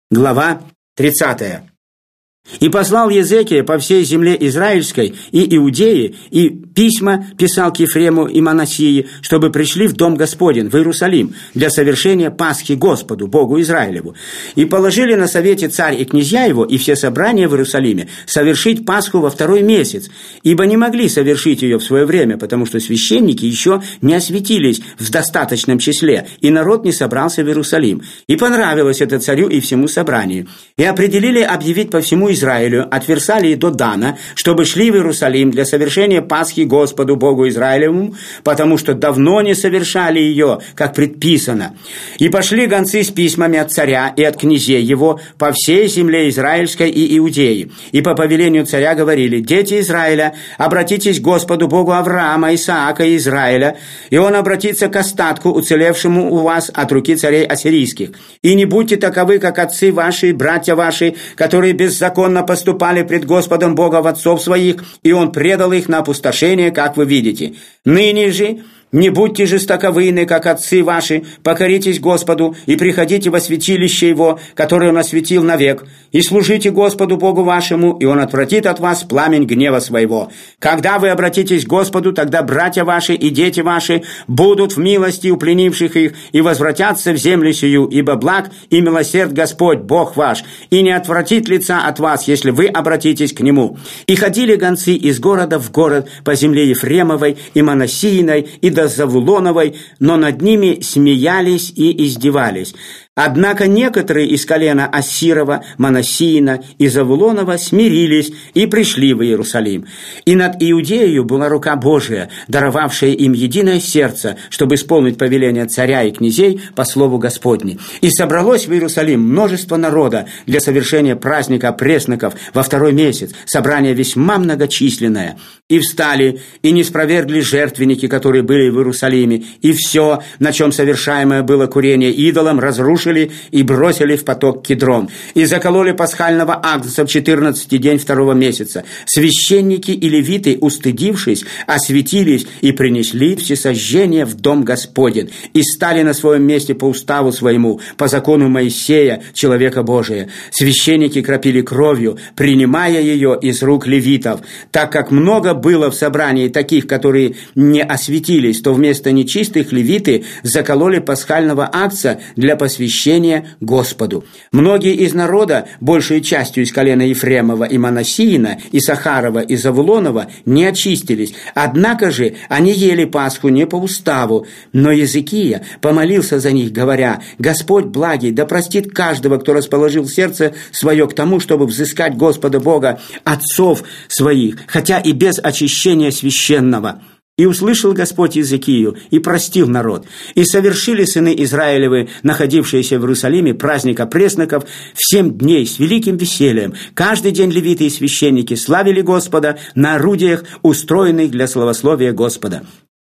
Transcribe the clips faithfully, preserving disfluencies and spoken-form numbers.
Глава тридцатая. «И послал Езекия по всей земле Израильской и Иудеи, и письма писал к Ефрему и Манассии, чтобы пришли в Дом Господень, в Иерусалим, для совершения Пасхи Господу, Богу Израилеву. И положили на совете царь и князья его, и все собрания в Иерусалиме, совершить Пасху во второй месяц, ибо не могли совершить ее в свое время, потому что священники еще не осветились в достаточном числе, и народ не собрался в Иерусалим. И понравилось это царю и всему собранию. И определили объявить по всему Израилю, от Версалии до Дана, чтобы шли в Иерусалим для совершения Пасхи Господу Богу Израилевому, потому что давно не совершали ее, как предписано. И пошли гонцы с письмами от царя и от князей его по всей земле Израильской и Иудеи. И по повелению царя говорили: дети Израиля, обратитесь к Господу Богу Авраама, Исаака и Израиля, и он обратится к остатку, уцелевшему у вас от руки царей ассирийских. И не будьте таковы, как отцы ваши, братья ваши, которые беззаконно поступали пред Господом Богом отцов своих, и Он предал их на опустошение, как вы видите. Ныне же не будьте жестоковыйны, как отцы ваши, покоритесь Господу и приходите во святилище Его, которое Он осветил навек, и служите Господу Богу вашему, и Он отвратит от вас пламень гнева своего. Когда вы обратитесь к Господу, тогда братья ваши и дети ваши будут в милости у пленивших их и возвратятся в землю сию, ибо благ и милосерд Господь, Бог ваш, и не отвратит лица от вас, если вы обратитесь к Нему. И ходили гонцы из города в город по земле Ефремовой и Манассииной и до Завулоновой, но над ними смеялись и издевались. Однако некоторые из колена Ассирова, Манассиина и Завулонова смирились и пришли в Иерусалим. И над Иудеей была рука Божия, даровавшая им единое сердце, чтобы исполнить повеление царя и князей по слову Господне. И собралось в Иерусалим множество народа для совершения праздника пресноков во второй месяц, собрание весьма многочисленное. И встали, и не спровергли жертвенники, которые были в Иерусалиме, и все, на чем совершаемое было курение идолам, разрушили и бросили в поток Кидрон. И закололи пасхального агнца в четырнадцатый день второго месяца. Священники и левиты, устыдившись, осветились и принесли всесожжение в Дом Господень, и стали на своем месте по уставу своему, по закону Моисея, человека Божия. Священники кропили кровью, принимая ее из рук левитов. Так как много было в собрании таких, которые не осветились, то вместо нечистых левиты закололи пасхального агнца для посвящения Господу. Многие из народа, большей частью из колена Ефремова и Манассиина, и Сахарова и Завулонова, не очистились. Однако же они ели Пасху не по уставу. Но Езекия помолился за них, говоря: «Господь благий, да простит каждого, кто расположил сердце свое к тому, чтобы взыскать Господа Бога отцов своих, хотя и без очищения священного». И услышал Господь Езекию, и простил народ. И совершили сыны Израилевы, находившиеся в Иерусалиме, праздника пресноков в семь дней с великим весельем. Каждый день левиты и священники славили Господа на орудиях, устроенных для славословия Господа.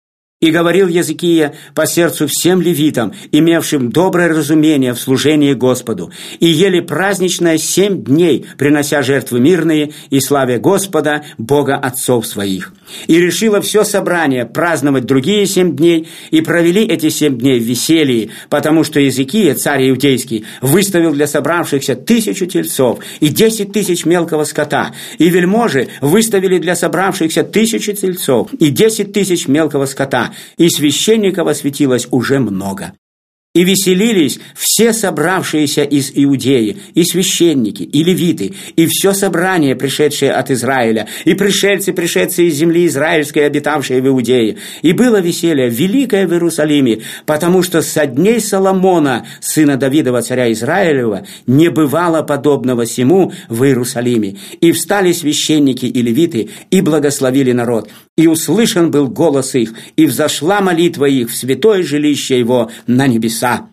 И говорил Езекия по сердцу всем левитам, имевшим доброе разумение в служении Господу, и ели праздничное семь дней, принося жертвы мирные и славя Господа, Бога отцов своих. И решило все собрание праздновать другие семь дней, и провели эти семь дней в веселье, потому что Езекия, царь иудейский, выставил для собравшихся тысячу тельцов и десять тысяч мелкого скота, и вельможи выставили для собравшихся тысячу тельцов и десять тысяч мелкого скота, и священников осветилось уже много. И веселились все собравшиеся из Иудеи, и священники, и левиты, и все собрание, пришедшее от Израиля, и пришельцы, пришедшие из земли израильской, обитавшие в Иудее. И было веселье великое в Иерусалиме, потому что со дней Соломона, сына Давидова, царя Израилева, не бывало подобного сему в Иерусалиме. И встали священники и левиты, и благословили народ. И услышан был голос их, и взошла молитва их в святое жилище его на небеса.